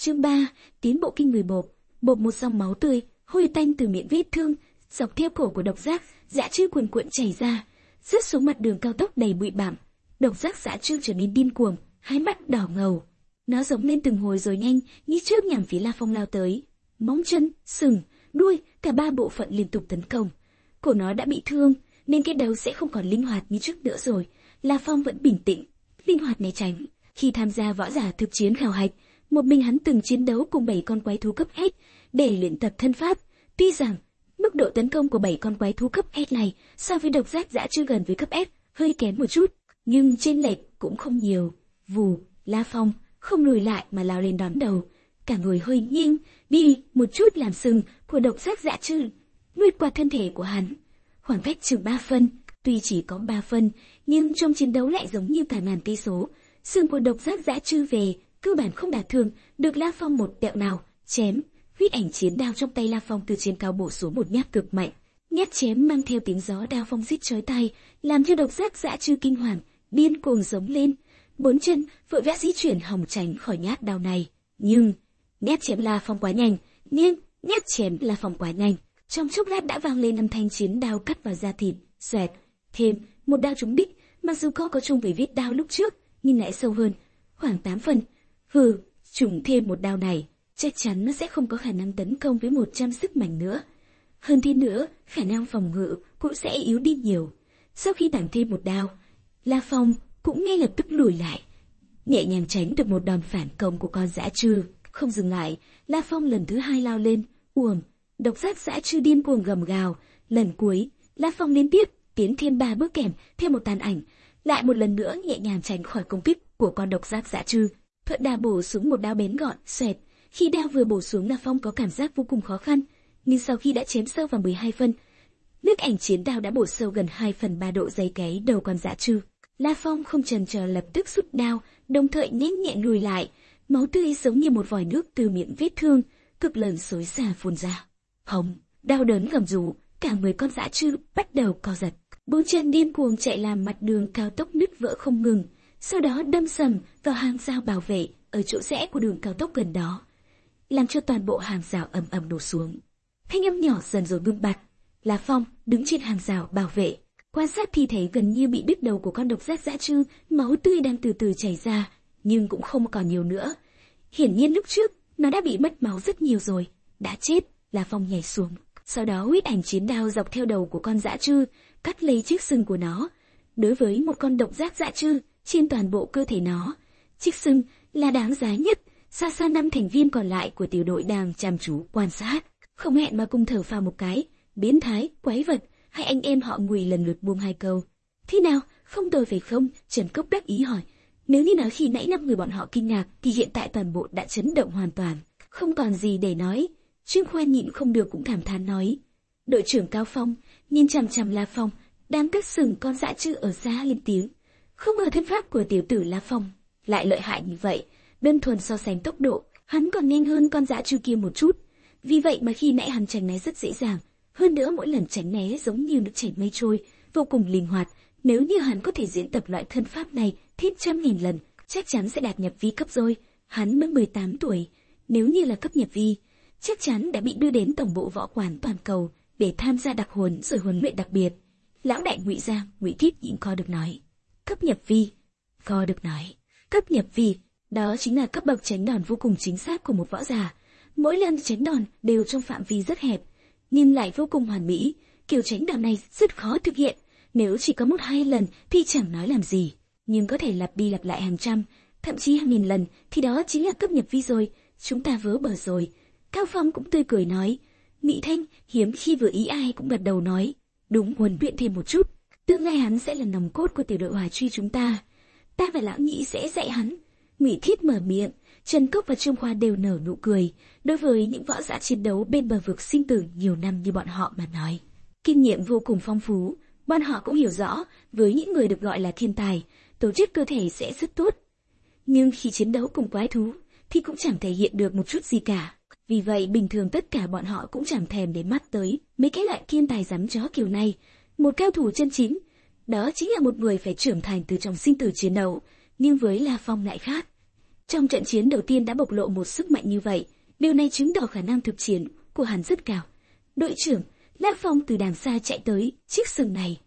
Chương 3, tiến bộ kinh người bộp. Bộp một dòng máu tươi, hôi tanh từ miệng vết thương, dọc theo cổ của độc giác dã trư cuồn cuộn chảy ra, rớt xuống mặt đường cao tốc đầy bụi bặm. Độc giác dã trư trở nên điên cuồng, hai mắt đỏ ngầu. Nó giống lên từng hồi rồi nhanh như trước nhằm phía La Phong lao tới. Móng chân, sừng, đuôi, cả ba bộ phận liên tục tấn công. Cổ nó đã bị thương, nên cái đầu sẽ không còn linh hoạt như trước nữa rồi. La Phong vẫn bình tĩnh, linh hoạt né tránh. Khi tham gia võ giả thực chiến khảo hạch, một mình hắn từng chiến đấu cùng 7 con quái thú cấp S để luyện tập thân pháp. Tuy rằng mức độ tấn công của 7 con quái thú cấp S này so với độc giác dã trư gần với cấp S hơi kém một chút, nhưng chênh lệch cũng không nhiều. Vù, La Phong không lùi lại mà lao lên đón đầu, cả người hơi nghiêng đi một chút làm sừng của độc giác dã trư lướt qua thân thể của hắn. Khoảng cách chừng 3 phân, tuy chỉ có 3 phân, nhưng trong chiến đấu lại giống như cả ngàn cây số. Sừng của độc giác dã trư về cơ bản không đả thương được La Phong một tẹo nào. Chém, huyết ảnh chiến đao trong tay La Phong từ trên cao bổ xuống một nhát cực mạnh. Nhát chém mang theo tiếng gió đao phong rít chói tai, làm cho độc giác dã trư kinh hoàng, điên cuồng giống lên. Bốn chân vội vã di chuyển hòng tránh khỏi nhát đao này, nhưng nhát chém La Phong quá nhanh, nhát chém La Phong quá nhanh. Trong chốc lát đã vang lên âm thanh chiến đao cắt vào da thịt, xoẹt. Thêm một đao trúng đích, mặc dù có chung với vết đao lúc trước, nhưng lại sâu hơn, khoảng 8 phần. Trúng thêm một đao này, chắc chắn nó sẽ không có khả năng tấn công với 100 sức mạnh nữa. Hơn thế nữa, khả năng phòng ngự cũng sẽ yếu đi nhiều. Sau khi tặng thêm một đao, La Phong cũng ngay lập tức lùi lại, nhẹ nhàng tránh được một đòn phản công của con dã trư. Không dừng lại, La Phong lần thứ 2 lao lên, độc giác dã trư điên cuồng gầm gào. Lần cuối, La Phong liên tiếp tiến thêm 3 bước kèm theo một tàn ảnh, lại một lần nữa nhẹ nhàng tránh khỏi công kích của con độc giác dã trư. Thuận đao bổ xuống một đao bén gọn, xoẹt. Khi đao vừa bổ xuống, La Phong có cảm giác vô cùng khó khăn, nhưng sau khi đã chém sâu vào 12 phân, nước ảnh chiến đao đã bổ sâu gần 2/3 độ dây cái đầu con dã trư. La Phong không chần chờ lập tức rút đao, đồng thời nhanh nhẹn lùi lại. Máu tươi giống như một vòi nước từ miệng vết thương cực lớn xối xả phun ra. Hống, đau đớn gầm rú, cả người con dã trư bắt đầu co giật. Bốn chân điên cuồng chạy làm mặt đường cao tốc nứt vỡ không ngừng, sau đó đâm sầm vào hàng rào bảo vệ ở chỗ rẽ của đường cao tốc gần đó, làm cho toàn bộ hàng rào ầm ầm đổ xuống. Thanh âm nhỏ dần rồi ngưng bặt. La Phong đứng trên hàng rào bảo vệ, quan sát thi thể gần như bị đứt đầu của con độc giác dã trư, máu tươi đang từ từ chảy ra, nhưng cũng không còn nhiều nữa. Hiển nhiên lúc trước nó đã bị mất máu rất nhiều rồi, đã chết. La Phong nhảy xuống, sau đó huyết ảnh chiến đao dọc theo đầu của con dã trư, cắt lấy chiếc sừng của nó. Đối với một con độc giác dã trư, trên toàn bộ cơ thể nó, chiếc sừng là đáng giá nhất. Xa xa 5 thành viên còn lại của tiểu đội đang chăm chú quan sát, không hẹn mà cùng thở phào một cái. Biến thái, quái vật, hai anh em họ Ngụy lần lượt buông 2 câu. Thế nào, không tồi phải không? Trần Cốc đắc ý hỏi. Nếu như nói khi nãy 5 người bọn họ kinh ngạc, thì hiện tại toàn bộ đã chấn động hoàn toàn, không còn gì để nói. Trương Khoan nhịn không được cũng cảm thán nói. Đội trưởng Cao Phong nhìn chằm chằm La Phong đang cất sừng con dã trư ở xa lên tiếng. Không ngờ thân pháp của tiểu tử La Phong lại lợi hại như vậy. Đơn thuần so sánh tốc độ, hắn còn nhanh hơn con dã trư kia một chút. Vì vậy mà khi nãy hắn tránh né rất dễ dàng. Hơn nữa mỗi lần tránh né giống như nước chảy mây trôi, vô cùng linh hoạt. Nếu như hắn có thể diễn tập loại thân pháp này thêm 100.000 lần, chắc chắn sẽ đạt nhập vi cấp rồi. Hắn mới 18 tuổi, nếu như là cấp nhập vi, chắc chắn đã bị đưa đến tổng bộ võ quán toàn cầu để tham gia đặc huấn rồi huấn luyện đặc biệt. Lão đại Ngụy Giang, Ngụy Thiết nhịn co được nói. Cấp nhập vi, co được nói. Cấp nhập vi, đó chính là cấp bậc tránh đòn vô cùng chính xác của một võ giả. Mỗi lần tránh đòn đều trong phạm vi rất hẹp, nhưng lại vô cùng hoàn mỹ. Kiểu tránh đòn này rất khó thực hiện. Nếu chỉ có 1-2 lần thì chẳng nói làm gì, nhưng có thể lặp đi lặp lại hàng trăm, thậm chí hàng nghìn lần thì đó chính là cấp nhập vi rồi. Chúng ta vớ bờ rồi. Cao Phong cũng tươi cười nói. Mỹ Thanh hiếm khi vừa ý ai cũng gật đầu nói. Đúng, huấn luyện thêm một chút, tương lai hắn sẽ là nòng cốt của tiểu đội Hoài Truy chúng ta. Ta và lão nhị sẽ dạy hắn. Ngụy Thiết mở miệng, Trần Cốc và Trương Khoa đều nở nụ cười. Đối với những võ giả chiến đấu bên bờ vực sinh tử nhiều năm như bọn họ mà nói, kinh nghiệm vô cùng phong phú. Bọn họ cũng hiểu rõ, với những người được gọi là thiên tài, tổ chức cơ thể sẽ rất tốt. Nhưng khi chiến đấu cùng quái thú, thì cũng chẳng thể hiện được một chút gì cả. Vì vậy bình thường tất cả bọn họ cũng chẳng thèm để mắt tới mấy cái loại thiên tài rắm chó kiểu này. Một cao thủ chân chính, đó chính là một người phải trưởng thành từ trong sinh tử chiến đấu. Nhưng với La Phong lại khác. Trong trận chiến đầu tiên đã bộc lộ một sức mạnh như vậy, điều này chứng tỏ khả năng thực chiến của hắn rất cao. Đội trưởng, La Phong từ đằng xa chạy tới, chiếc sừng này,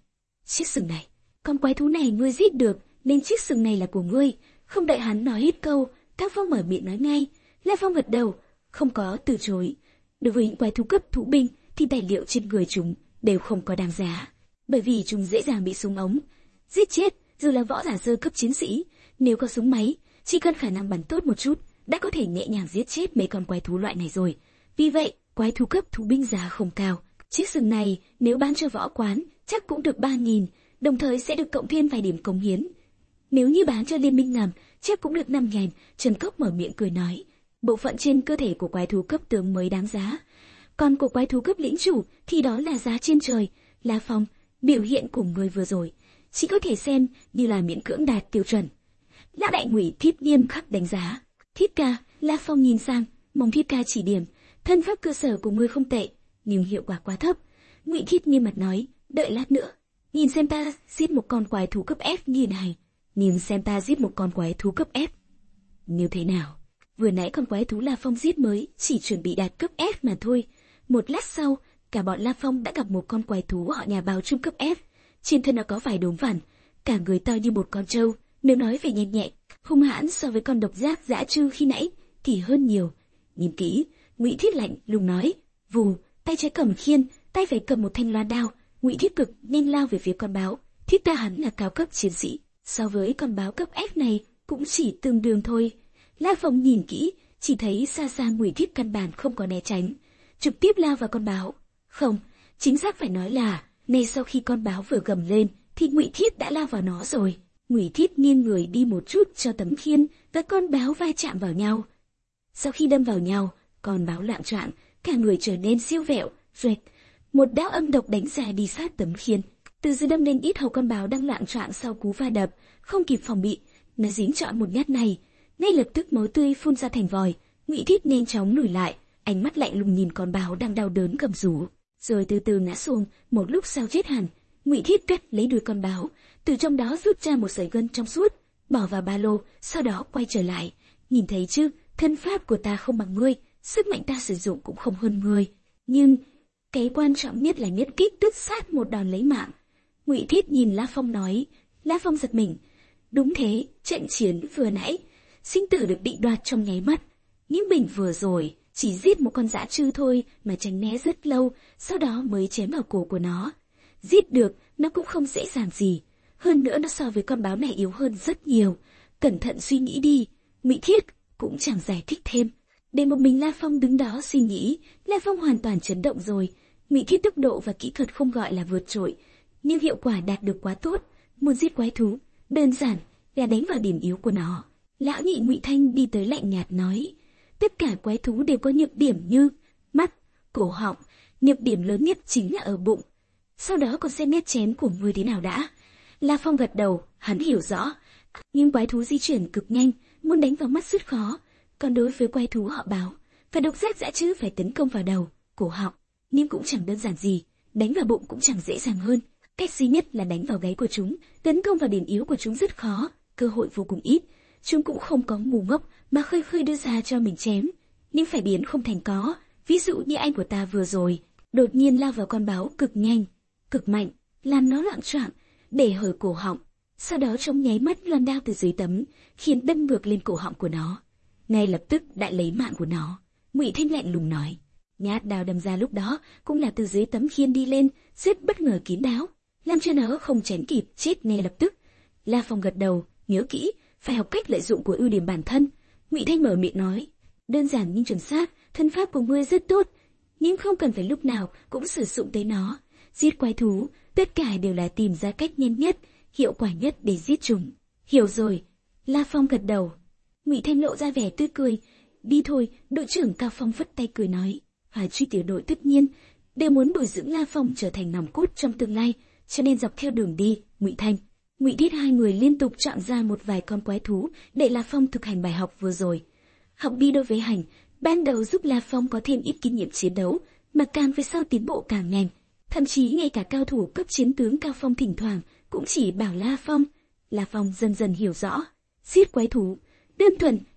con quái thú này ngươi giết được, nên chiếc sừng này là của ngươi. Không đợi hắn nói hết câu, Các Phong mở miệng nói ngay. La Phong gật đầu, không có từ chối. Đối với những quái thú cấp thú binh thì tài liệu trên người chúng đều không có đáng giá, bởi vì chúng dễ dàng bị súng ống giết chết. Dù là võ giả sơ cấp chiến sĩ, nếu có súng máy, chỉ cần khả năng bắn tốt một chút, đã có thể nhẹ nhàng giết chết mấy con quái thú loại này rồi. Vì vậy, quái thú cấp thú binh giá không cao. Chiếc sừng này nếu bán cho võ quán chắc cũng được 3.000, đồng thời sẽ được cộng thêm vài điểm cống hiến. Nếu như bán cho liên minh ngầm, chắc cũng được 5.000. Trần Cốc mở miệng cười nói, bộ phận trên cơ thể của quái thú cấp tướng mới đáng giá, còn của quái thú cấp lĩnh chủ thì đó là giá trên trời. La Phong, biểu hiện của người vừa rồi chỉ có thể xem như là miễn cưỡng đạt tiêu chuẩn. Lão đại Ngụy Thiết nghiêm khắc đánh giá. Thiết ca, La Phong nhìn sang, mong Thiết ca chỉ điểm, thân pháp cơ sở của ngươi không tệ, nhưng hiệu quả quá thấp. Ngụy Thiết nghiêm mặt nói, đợi lát nữa, nhìn xem ta giết một con quái thú cấp F như này. Nhìn xem ta giết một con quái thú cấp F như thế nào. Vừa nãy con quái thú La Phong giết mới chỉ chuẩn bị đạt cấp F mà thôi. Một lát sau, cả bọn La Phong đã gặp một con quái thú họ nhà bào trung cấp F. Trên thân nó có vài đốm vằn, cả người to như một con trâu. Nếu nói về nhanh nhẹn, hung hãn so với con độc giác dã trư khi nãy thì hơn nhiều. Nhìn kỹ, Ngụy Thiết lạnh lùng nói, vù, tay trái cầm khiên, tay phải cầm một thanh loan đao. Ngụy Thiết cực nhanh lao về phía con báo. Thiết ta hắn là cao cấp chiến sĩ, so với con báo cấp F này cũng chỉ tương đương thôi. La Phong nhìn kỹ, chỉ thấy xa xa Ngụy Thiết căn bản không có né tránh, trực tiếp lao vào con báo. Không, chính xác phải nói là ngay sau khi con báo vừa gầm lên thì Ngụy Thiết đã lao vào nó rồi. Ngụy Thiết nghiêng người đi một chút cho tấm khiên và con báo va chạm vào nhau. Sau khi đâm vào nhau, con báo loạng choạng, cả người trở nên siêu vẹo, rệt. Một đao âm độc đánh ra đi sát tấm khiên, từ dưới đâm lên ít hầu con báo đang loạng choạng sau cú va đập, không kịp phòng bị, nó dính trọn một nhát này, ngay lập tức máu tươi phun ra thành vòi. Ngụy Thiết nhanh chóng lùi lại, ánh mắt lạnh lùng nhìn con báo đang đau đớn gầm rú, rồi từ từ ngã xuống. Một lúc sau chết hẳn. Ngụy Thiết cắt lấy đuôi con báo, từ trong đó rút ra một sợi gân trong suốt, bỏ vào ba lô, sau đó quay trở lại. Nhìn thấy chứ, thân pháp của ta không bằng ngươi, sức mạnh ta sử dụng cũng không hơn ngươi, nhưng cái quan trọng nhất là nhất kích tất sát, một đòn lấy mạng. Ngụy Thiết nhìn La Phong nói. La Phong giật mình. Đúng thế, trận chiến vừa nãy, sinh tử được định đoạt trong nháy mắt. Nhưng mình vừa rồi chỉ giết một con dã trư thôi mà tránh né rất lâu, sau đó mới chém vào cổ của nó. Giết được, nó cũng không dễ dàng gì. Hơn nữa nó so với con báo này yếu hơn rất nhiều. Cẩn thận suy nghĩ đi. Ngụy Thiết cũng chẳng giải thích thêm. Để một mình La Phong đứng đó suy nghĩ, La Phong hoàn toàn chấn động rồi. Ngụy Thiết tốc độ và kỹ thuật không gọi là vượt trội, nhưng hiệu quả đạt được quá tốt. Muốn giết quái thú, đơn giản là đánh vào điểm yếu của nó. Lão nhị Ngụy Thanh đi tới lạnh nhạt nói, tất cả quái thú đều có nhược điểm như mắt, cổ họng, nhược điểm lớn nhất chính là ở bụng. Sau đó còn xem nét chén của ngươi thế nào đã. La Phong gật đầu, hắn hiểu rõ. Nhưng quái thú di chuyển cực nhanh, muốn đánh vào mắt rất khó. Còn đối với quái thú họ báo, và độc giác dã trư phải tấn công vào đầu, cổ họng, nhưng cũng chẳng đơn giản gì. Đánh vào bụng cũng chẳng dễ dàng hơn. Cách duy nhất là đánh vào gáy của chúng, tấn công vào điểm yếu của chúng rất khó, cơ hội vô cùng ít. Chúng cũng không có ngu ngốc mà khơi khơi đưa ra cho mình chém, nhưng phải biến không thành có. Ví dụ như anh của ta vừa rồi, đột nhiên lao vào con báo cực nhanh, cực mạnh, làm nó loạng choạng, để hở cổ họng. Sau đó trong nháy mắt loan đao từ dưới tấm khiến đâm ngược lên cổ họng của nó, ngay lập tức đã lấy mạng của nó. Ngụy Thanh lạnh lùng nói, nhát đao đâm ra lúc đó cũng là từ dưới tấm khiên đi lên, rất bất ngờ kín đáo, làm cho nó không tránh kịp, chết ngay lập tức. La Phong gật đầu, nhớ kỹ, phải học cách lợi dụng của ưu điểm bản thân. Ngụy Thanh mở miệng nói, đơn giản nhưng chuẩn xác, thân pháp của ngươi rất tốt, nhưng không cần phải lúc nào cũng sử dụng tới nó. Giết quái thú, tất cả đều là tìm ra cách nhanh nhất, hiệu quả nhất để giết chúng. Hiểu rồi. La Phong gật đầu. Ngụy Thanh lộ ra vẻ tươi cười. Đi thôi. Đội trưởng Cao Phong vất tay cười nói. Và truy tiểu đội tất nhiên đều muốn bồi dưỡng La Phong trở thành nòng cốt trong tương lai, cho nên dọc theo đường đi, Ngụy Thanh, Ngụy Thiết hai người liên tục chọn ra một vài con quái thú để La Phong thực hành bài học vừa rồi. Học đi đôi với hành, ban đầu giúp La Phong có thêm ít kinh nghiệm chiến đấu, mà càng về sau tiến bộ càng nhanh. Thậm chí ngay cả cao thủ cấp chiến tướng Cao Phong thỉnh thoảng cũng chỉ bảo La Phong. La Phong dần dần hiểu rõ, giết quái thú đơn thuần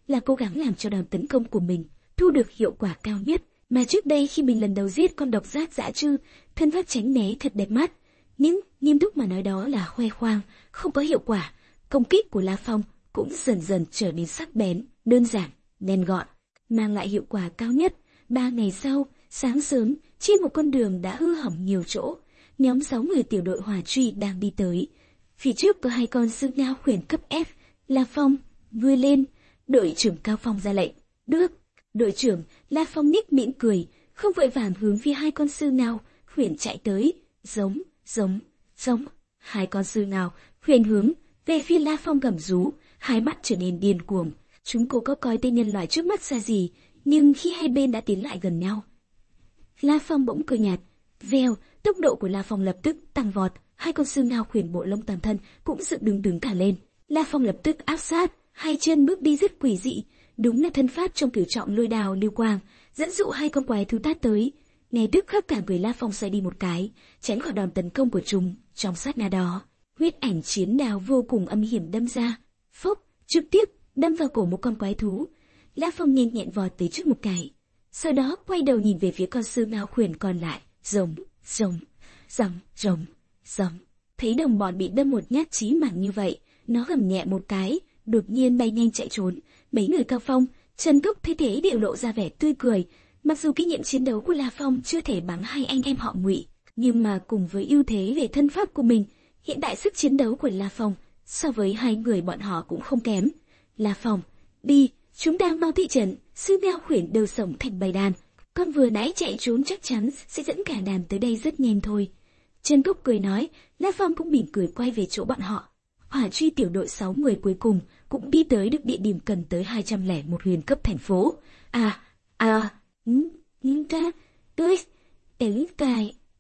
là cố gắng làm cho đòn tấn công của mình thu được hiệu quả cao nhất. Mà trước đây khi mình lần đầu giết con độc giác dã trư, thân pháp tránh né thật đẹp mắt. Nhưng nghiêm túc mà nói đó là khoe khoang, không có hiệu quả. Công kích của La Phong cũng dần dần trở nên sắc bén, đơn giản, nhanh gọn, mang lại hiệu quả cao nhất. 3 ngày sau, sáng sớm, trên một con đường đã hư hỏng nhiều chỗ, nhóm 6 người tiểu đội hỏa truy đang đi tới. Phía trước có 2 con sư ngao khuyển cấp F. La Phong vươn lên, đội trưởng Cao Phong ra lệnh. Được. Đội trưởng La Phong nhếch miệng cười, không vội vàng hướng phía 2 con sư ngao khuyển chạy tới. Giống. 2 con sư ngao khuyển hướng về phía La Phong gầm rú, hai mắt trở nên điên cuồng. Chúng cố có coi tên nhân loại trước mắt ra gì, nhưng khi hai bên đã tiến lại gần nhau, La Phong bỗng cười nhạt. Vèo, tốc độ của La Phong lập tức tăng vọt, 2 con sư ngao khuyển bộ lông toàn thân cũng dựng đứng cả lên. La Phong lập tức áp sát, 2 chân bước đi rất quỷ dị, đúng là thân pháp trong cửu trọng lôi đào lưu quang, dẫn dụ 2 con quái thú tát tới. Ngay tức khắc cả người La Phong xoay đi một cái, tránh khỏi đòn tấn công của chúng. Trong sát na đó, huyết ảnh chiến đao vô cùng âm hiểm đâm ra, phốc, trực tiếp đâm vào cổ một con quái thú. La Phong nhanh nhẹn vọt tới trước một cái, sau đó quay đầu nhìn về phía con sư ngao khuyển còn lại. Rồng. Thấy đồng bọn bị đâm một nhát chí mạng như vậy, nó gầm nhẹ một cái, đột nhiên bay nhanh chạy trốn. Mấy người Cao Phong, Trần Cốc thấy thế đều lộ ra vẻ tươi cười. Mặc dù kinh nghiệm chiến đấu của La Phong chưa thể bằng 2 anh em họ Ngụy, nhưng mà cùng với ưu thế về thân pháp của mình, hiện tại sức chiến đấu của La Phong so với 2 người bọn họ cũng không kém. La Phong, đi, chúng ta mau thị trấn. Sư ngao khuyển đều sống thành bầy đàn, con vừa nãy chạy trốn chắc chắn sẽ dẫn cả đàn tới đây rất nhanh thôi. Trần Cốc cười nói. La Phong cũng mỉm cười quay về chỗ bọn họ. Hỏa truy tiểu đội 6 người cuối cùng cũng đi tới được địa điểm cần tới 201 huyền cấp thành phố. Tới cài.